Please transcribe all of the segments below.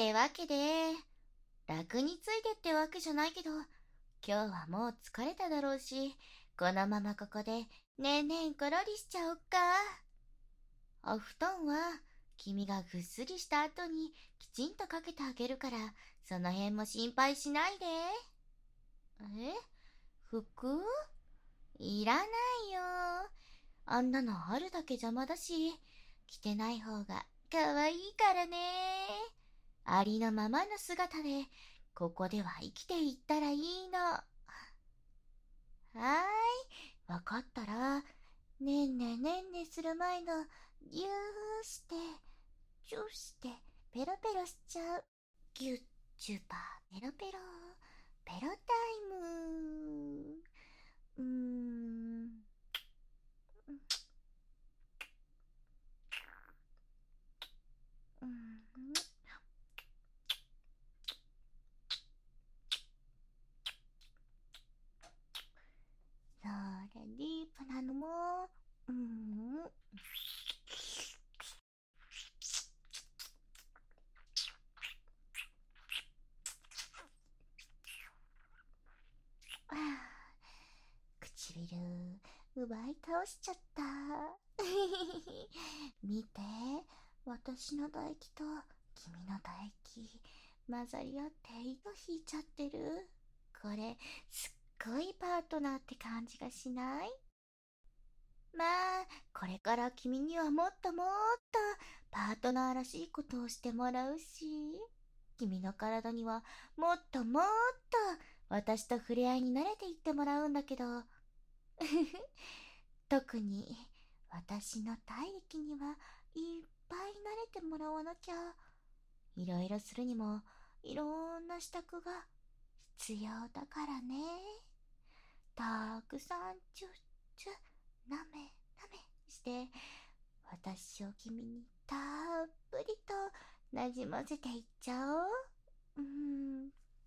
ってわけで、楽についてってわけじゃないけど、今日はもう疲れただろうし、このままここでねんねんころりしちゃおっか。お布団は君がぐっすりした後にきちんとかけてあげるから、その辺も心配しないで。服いらないよ。あんなのあるだけ邪魔だし、着てない方が可愛いからね。ありのままの姿で、ここでは生きていったらいいの。はーい、わかったら、ねんねねんねする前の、ぎゅーして、チューして、ペロペロしちゃう。ぎゅっ、チューパー、ペロペロ、ペロタイム。うーん。うん、それディープなのも、うん。ああ、唇奪い倒しちゃった。見て、私の唾液と君の唾液混ざり合って糸引いちゃってる。これすっごいパートナーって感じがしない？まあ、これから君にはもっともっとパートナーらしいことをしてもらうし、君の体にはもっともっと私と触れ合いに慣れていってもらうんだけど、特に私の体液にはいっぱい慣れてもらわなきゃ。いろいろするにもいろんな支度が必要だからね。たくさんチュッチュなめなめして私を君にたっぷりとなじませていっちゃおう。うん。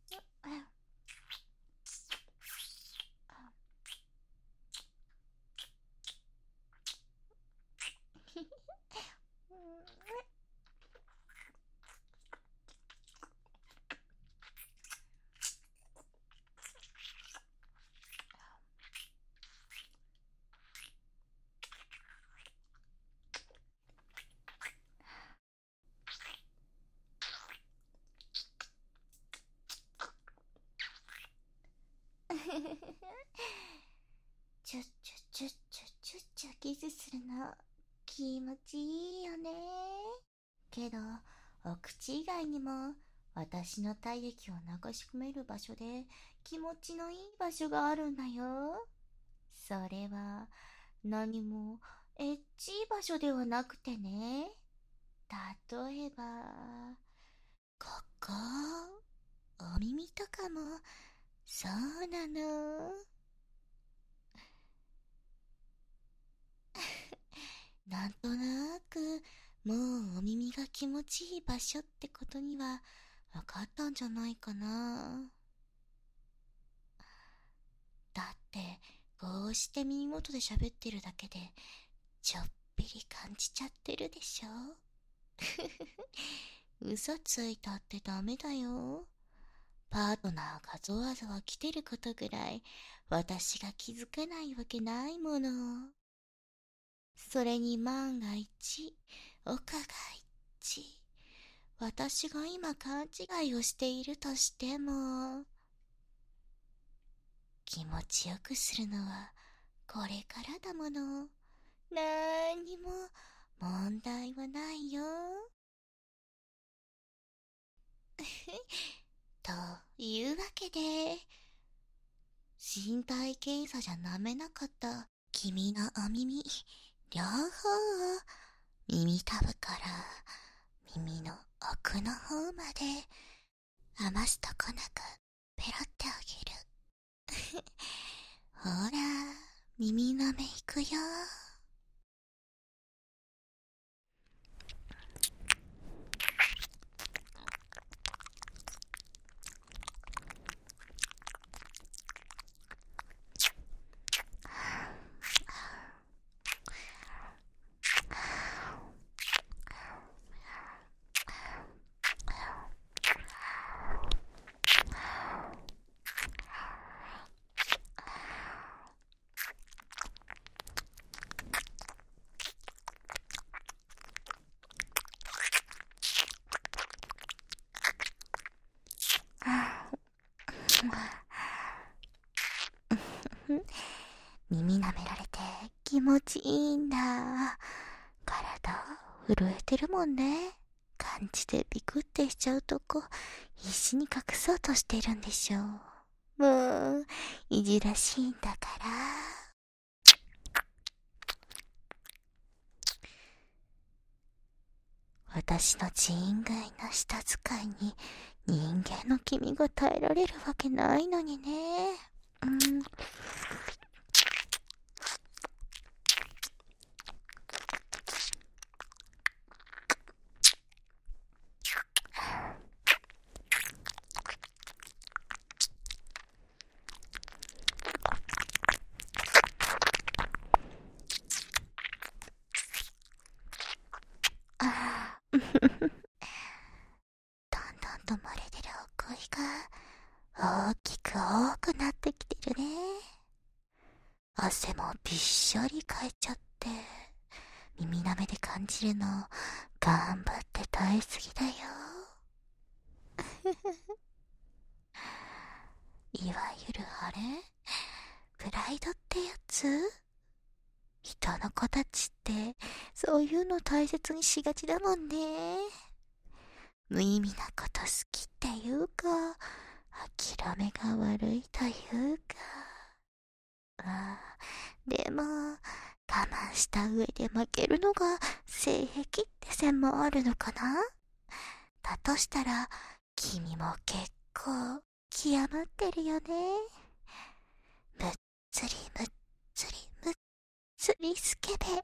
チュッチュチュッチュチュッチュキスするの気持ちいいよね。けどお口以外にも私の体液を流し込める場所で気持ちのいい場所があるんだよ。それは何もエッチい場所ではなくてね。例えばここ、お耳とかもそうなの。なんとなくもうお耳が気持ちいい場所ってことには分かったんじゃないかな。だってこうして耳元で喋ってるだけでちょっぴり感じちゃってるでしょ。嘘ついたってダメだよ。パートナーがゾワゾワ来てることぐらい私が気づかないわけないもの。それに万が一、岡が一、私が今勘違いをしているとしても、気持ちよくするのはこれからだもの。なんにも問題はないよ。というわけで、身体検査じゃなめなかった君のお耳、両方を耳たぶから耳の奥の方まで余すとこなくペロってあげる。ほら、耳の目いくよ。 耳舐められて気持ちいいんだ。体震えてるもんね。感じでビクってしちゃうとこ必死に隠そうとしてるんでしょう。もういじらしいんだから。私の人外な舌使いに人間の君が耐えられるわけないのにね。どんどんと漏れ出るお声が大きく多くなってきてるね。汗もびっしょりかいちゃって、耳舐めで感じるの頑張って耐えすぎだよ。いわゆるあれプライドってやつ？人の子たちってそういうの大切にしがちだもんね。無意味なこと好きっていうか、諦めが悪いというか。でも我慢した上で負けるのが性癖って線もあるのかな。だとしたら君も結構極まってるよね。むっつりむっつりむっつりスケベ。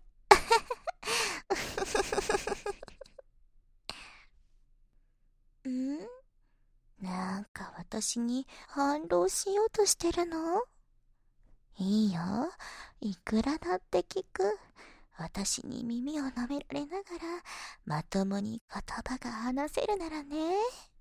なんか私に反論しようとしてるの？いいよ、いくらだって聞く。私に耳を舐められながらまともに言葉が話せるならね。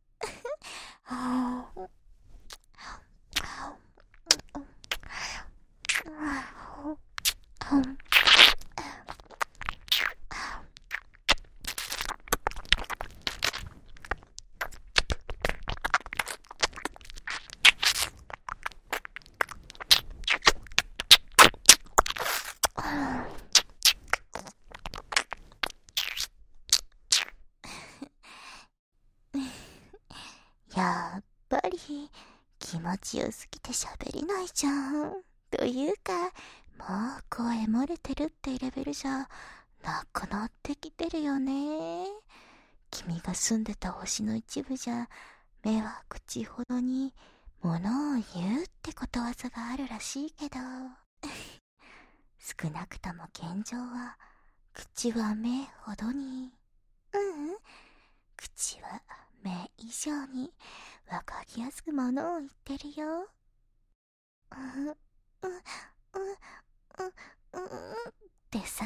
やっぱり気持ちよすぎて喋れないじゃん。というか、もう声漏れてるってレベルじゃなくなってきてるよね。君が住んでた星の一部じゃ、目は口ほどに物を言うってことわざがあるらしいけど、少なくとも現状は口は目ほどに、口は目以上にわかりやすくものを言ってるよ。ってさ。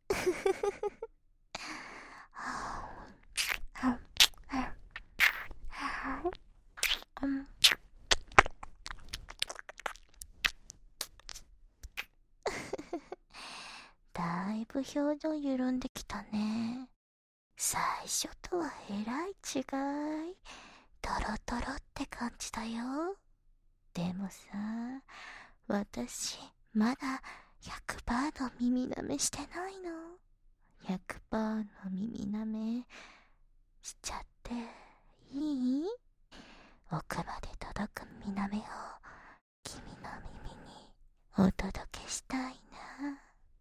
だいぶ表情緩んできたね。最初とはえらい違い。トロトロって感じだよ。でもさ、私まだ 100% の耳舐めしてないの。100% の耳舐めしちゃっていい？奥まで届く耳舐めを君の耳にお届けしたいな。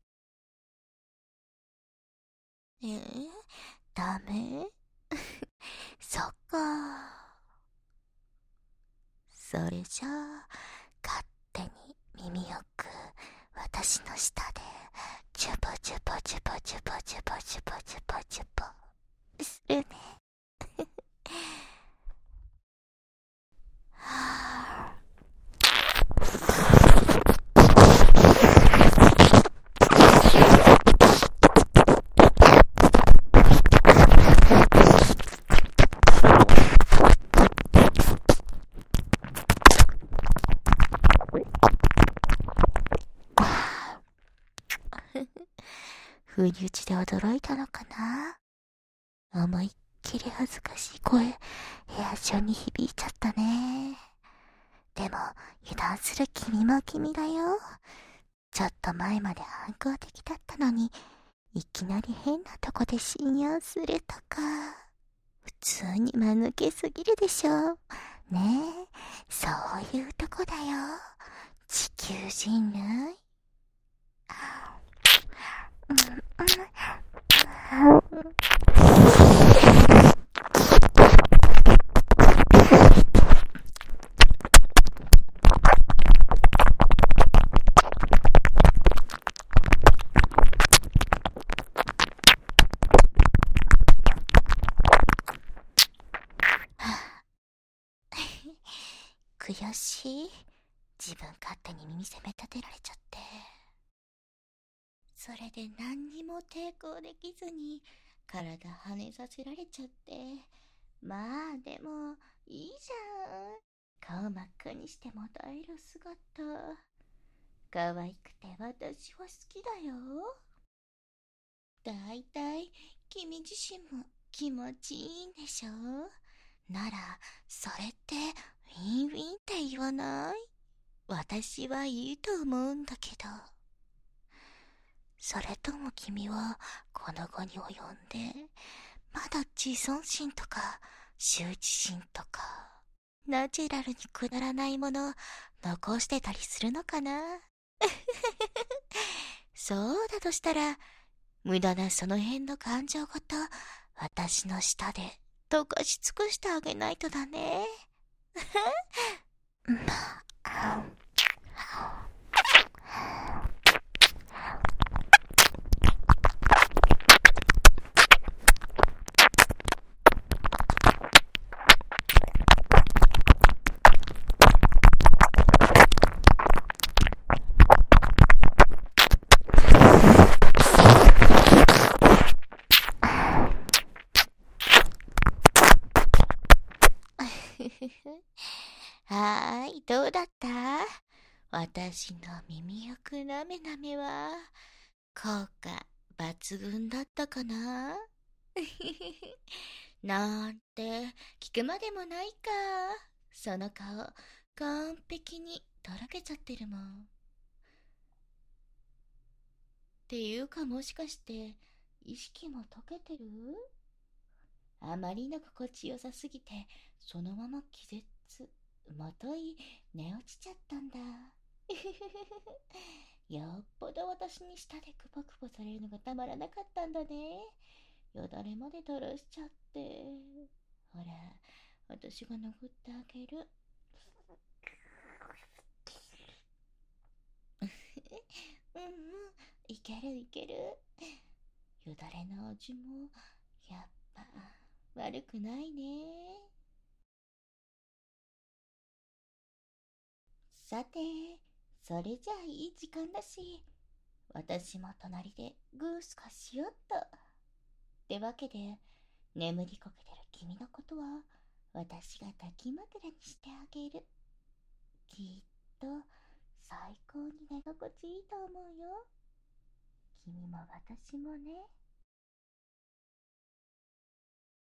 ダメ？そっか。それじゃあ勝手に耳よく私の舌でチュポチュポチュポチュポチュポチュポチュポチュポするね。不意打ちで驚いたのかな。思いっきり恥ずかしい声部屋中に響いちゃったね。 でも油断する君も君だよ。ちょっと前まで反抗的だったのに、いきなり変なとこで信用するとか、普通に間抜けすぎるでしょ。ねえ、そういうとこだよ。地球人類。悔しい。自分勝手に耳責め立てられちゃって。それで何にも抵抗できずに体跳ねさせられちゃって。まあでもいいじゃん。顔真っ赤にしても耐える姿。可愛くて私は好きだよ。だいたい君自身も気持ちいいんでしょ。ならそれってウィンウィンって言わない？私はいいと思うんだけど。それとも君はこの後に及んでまだ自尊心とか羞恥心とかナチュラルにくだらないもの残してたりするのかな。そうだとしたら無駄なその辺の感情ごと私の舌で溶かし尽くしてあげないとだね。はーい、どうだった？私の耳よくなめなめは効果抜群だったかな。なんて聞くまでもないか。その顔完璧にとろけちゃってるもん。っていうか、もしかして意識も溶けてる？あまりの心地よさすぎてそのまま気絶もとい寝落ちちゃったんだ。よっぽど私に舌でクポクポされるのがたまらなかったんだね。よだれまで垂らしちゃって。ほら、私が拭ってあげる。うんうん、いけるいける。よだれの味もやっぱ悪くないね。さて、それじゃあいい時間だし、私も隣でグースカしよっと。ってわけで、眠りこけてる君のことは私が抱き枕にしてあげる。きっと最高に寝心地いいと思うよ。君も私もね。